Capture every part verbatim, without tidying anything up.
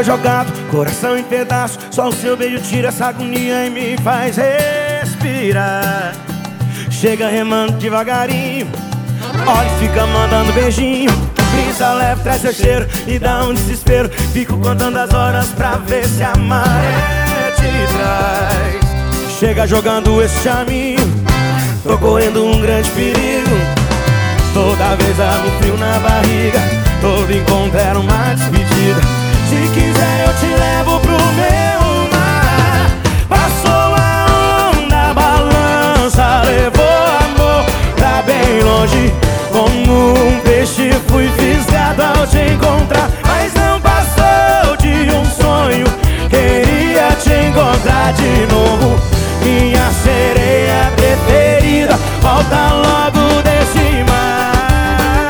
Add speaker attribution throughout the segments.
Speaker 1: jogado, coração em pedaços. Só o seu beijo tira essa agonia e me faz respirar. Chega remando devagarinho, olha e fica mandando beijinho. Brisa leve, traz seu cheiro e dá um desespero. Fico contando as horas pra ver se a maré te traz. Chega jogando esse chaminho, tô correndo um grande perigo. Toda vez dá um frio na barriga, todo encontro era uma despedida. Se quiser eu te levo pro meu mar. Passou a onda, balança, levou amor pra bem longe. Como um peixe fui fisgado ao te encontrar, mas não passou de um sonho. Queria te encontrar de novo, minha sereia preferida. Volta logo desse mar.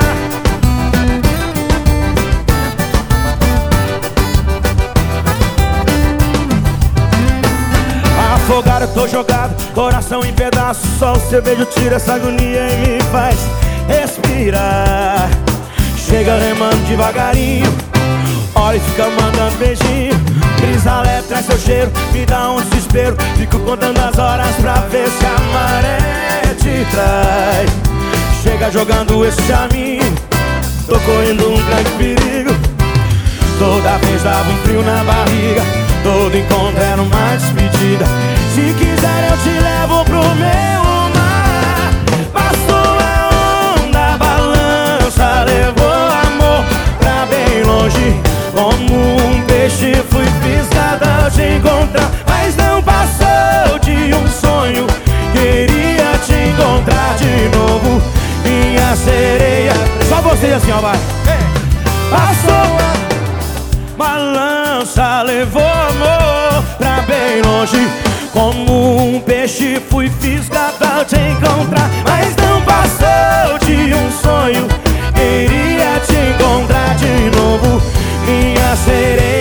Speaker 1: Afogado eu tô jogado, coração em pedaços. Só o seu beijo tira essa agonia e me faz respirar. Chega remando devagarinho, olha e fica mandando beijinho. Brisa leve, traz seu cheiro, me dá um desespero. Fico contando as horas pra ver se a maré te traz. Chega jogando esse chaminho, tô correndo um grande perigo. Toda vez dava um frio na barriga, todo encontro era uma despedida. Se quiser eu te levo pro meu mar. Passou a onda, balança, levou amor pra bem longe. Como um peixe fui fisgado ao te encontrar, mas não passou de um sonho. Queria te encontrar de novo, minha sereia. Só vocês assim, ó, vai. Passou a balança, levou amor pra bem longe. Como um peixe fui fisgado ao te encontrar, mas não passou de um sonho. Queria te encontrar de novo, minha sereia.